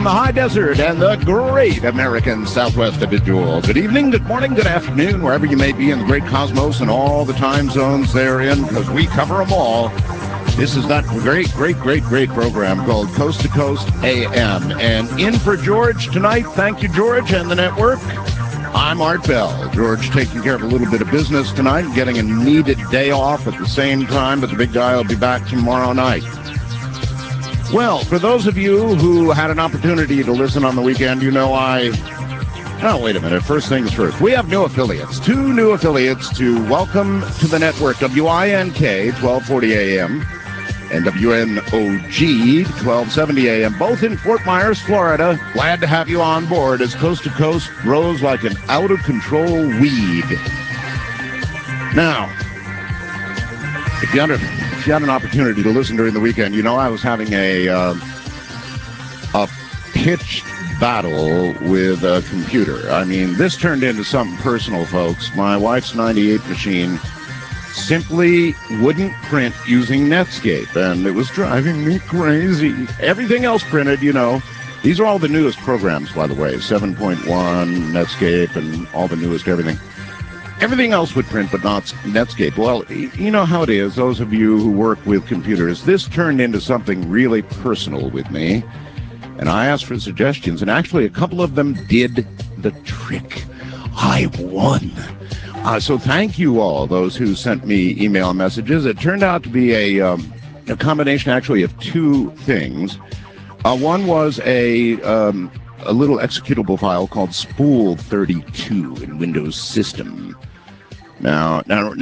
the high desert and the great American Southwest of it all. Good evening, good morning, good afternoon, wherever you may be in the great cosmos and all the time zones therein, because we cover them all. This is that great program called Coast to Coast AM. And in for George tonight, thank you, George, and the network. I'm Art Bell. George taking care of a little bit of business tonight, getting a needed day off at the same time, but the big guy will be back tomorrow night. Well, for those of you who had an opportunity to listen on the weekend, you know Oh, wait a minute. First things first. We have new affiliates. Two new affiliates to welcome to the network. WINK, 1240 AM, and WNOG, 1270 AM, both in Fort Myers, Florida. Glad to have you on board as Coast to Coast grows like an out-of-control weed. Now, if you had an opportunity to listen during the weekend, you know I was having a pitched battle with a computer. I mean, this turned into something personal, folks. My wife's 98 machine simply wouldn't print using Netscape, and it was driving me crazy. Everything else printed, you know. These are all the newest programs, by the way, 7.1, Netscape, and all the newest everything. Everything else would print, but not Netscape. Well, you know how it is, those of you who work with computers. This turned into something really personal with me, and I asked for suggestions, and actually a couple of them did the trick. I won. So thank you all, those who sent me email messages. It turned out to be a combination, actually, of two things. One was a little executable file called Spool32 in Windows System. Now,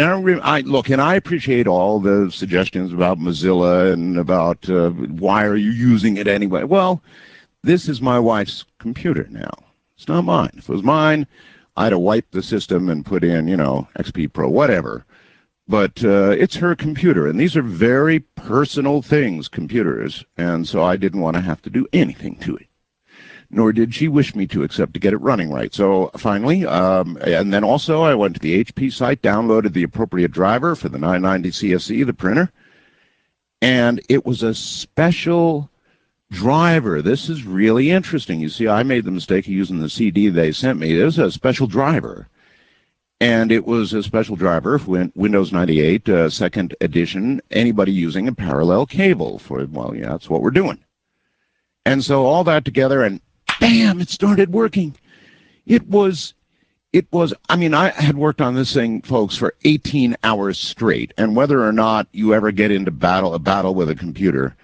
I appreciate all the suggestions about Mozilla and about why are you using it anyway. Well, this is my wife's computer now. It's not mine. If it was mine, I'd have wiped the system and put in, XP Pro, whatever. But it's her computer, and these are very personal things, computers, and so I didn't want to have to do anything to it. Nor did she wish me to, except to get it running right. So finally, and then also I went to the HP site, downloaded the appropriate driver for the 990 CSE, the printer, and it was a special driver. This is really interesting. You see, I made the mistake of using the CD they sent me. There's a special driver, and it was a special driver for Windows 98 second edition, anybody using a parallel cable for, well, yeah, that's what we're doing. And so all that together, and bam, it started working. It was, I mean, I had worked on this thing, folks, for 18 hours straight. And whether or not you ever get into a battle with a computer,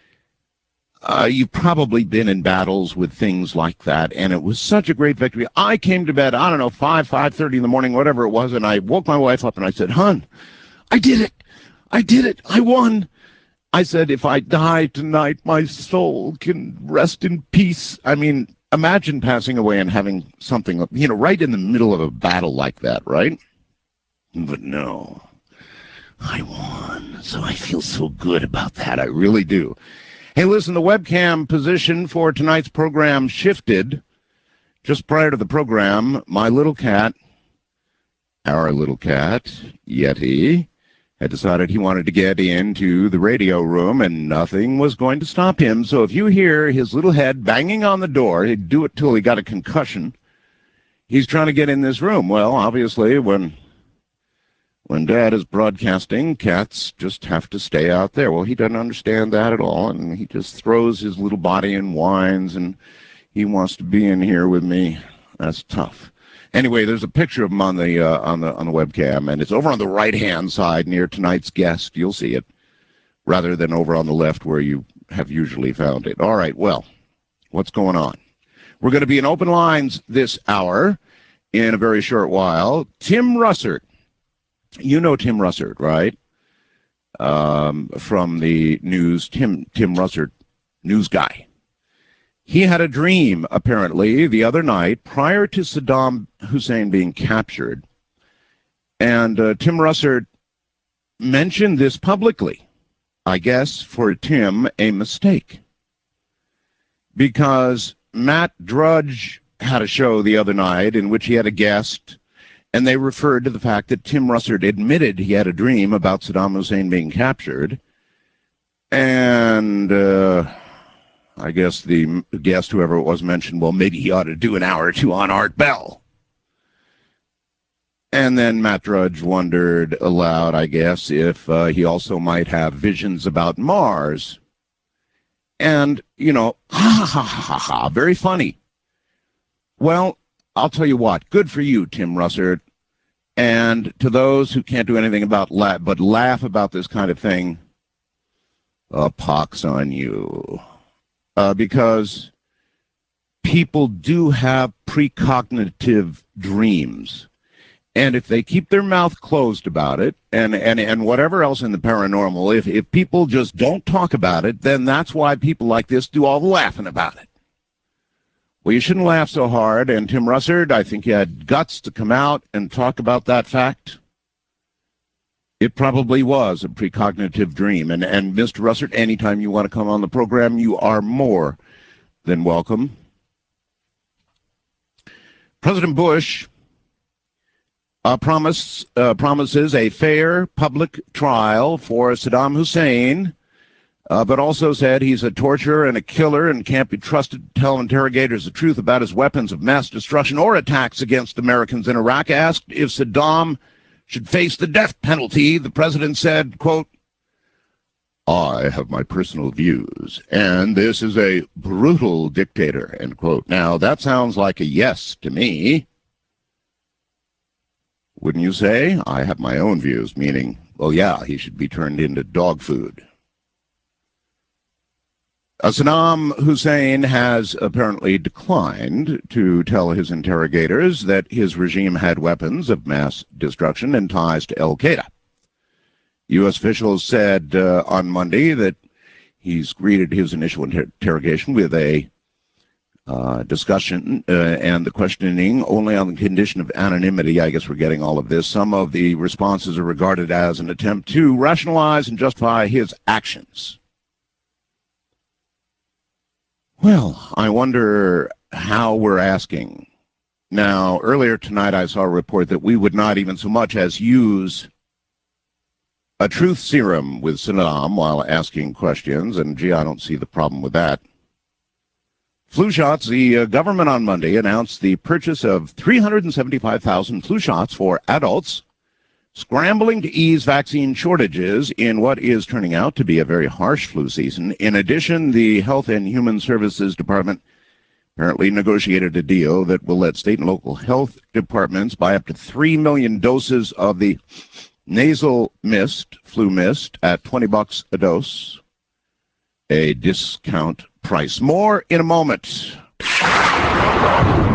you've probably been in battles with things like that. And it was such a great victory. I came to bed, I don't know, 5:30 in the morning, whatever it was. And I woke my wife up and I said, "Hon, I did it. I won." I said, if I die tonight, my soul can rest in peace. I mean, imagine passing away and having something, right in the middle of a battle like that, right? But no, I won. So I feel so good about that. I really do. Hey, listen, the webcam position for tonight's program shifted. Just prior to the program, our little cat, Yeti, had decided he wanted to get into the radio room, and nothing was going to stop him. So if you hear his little head banging on the door, he'd do it till he got a concussion. He's trying to get in this room. Well, obviously, when Dad is broadcasting, cats just have to stay out there. Well, he doesn't understand that at all, and he just throws his little body and whines, and he wants to be in here with me. That's tough. Anyway, there's a picture of him on the webcam, and it's over on the right-hand side near tonight's guest. You'll see it, rather than over on the left where you have usually found it. All right, well, what's going on? We're going to be in open lines this hour in a very short while. Tim Russert. You know Tim Russert, right? From the news, Tim Russert, news guy. He had a dream, apparently, the other night, prior to Saddam Hussein being captured. And Tim Russert mentioned this publicly. I guess, for Tim, a mistake. Because Matt Drudge had a show the other night in which he had a guest, and they referred to the fact that Tim Russert admitted he had a dream about Saddam Hussein being captured. And I guess the guest, whoever it was, mentioned, well, maybe he ought to do an hour or two on Art Bell. And then Matt Drudge wondered aloud, I guess, if he also might have visions about Mars. And, ha, ha, ha, ha, very funny. Well, I'll tell you what, good for you, Tim Russert. And to those who can't do anything but laugh about this kind of thing, pox on you. Because people do have precognitive dreams. And if they keep their mouth closed about it, and whatever else in the paranormal, if people just don't talk about it, then that's why people like this do all the laughing about it. Well, you shouldn't laugh so hard, and Tim Russert, I think you had guts to come out and talk about that fact. It probably was a precognitive dream, and Mr. Russert, anytime you want to come on the program, you are more than welcome. President Bush promises a fair public trial for Saddam Hussein, but also said he's a torturer and a killer and can't be trusted to tell interrogators the truth about his weapons of mass destruction or attacks against Americans in Iraq. Asked if Saddam should face the death penalty, the president said, quote, I have my personal views, and this is a brutal dictator, end quote. Now, that sounds like a yes to me. Wouldn't you say? I have my own views, meaning, well, yeah, he should be turned into dog food. Saddam Hussein has apparently declined to tell his interrogators that his regime had weapons of mass destruction and ties to al-Qaeda. U.S. officials said on Monday that he's greeted his initial interrogation with a discussion and the questioning only on the condition of anonymity. I guess we're getting all of this. Some of the responses are regarded as an attempt to rationalize and justify his actions. Well, I wonder how we're asking. Now, earlier tonight I saw a report that we would not even so much as use a truth serum with Saddam while asking questions, and gee, I don't see the problem with that. Flu shots. The government on Monday announced the purchase of 375,000 flu shots for adults, scrambling to ease vaccine shortages in what is turning out to be a very harsh flu season. In addition, the Health and Human Services Department apparently negotiated a deal that will let state and local health departments buy up to 3 million doses of the nasal mist, flu mist, at $20 a dose, a discount price. More in a moment.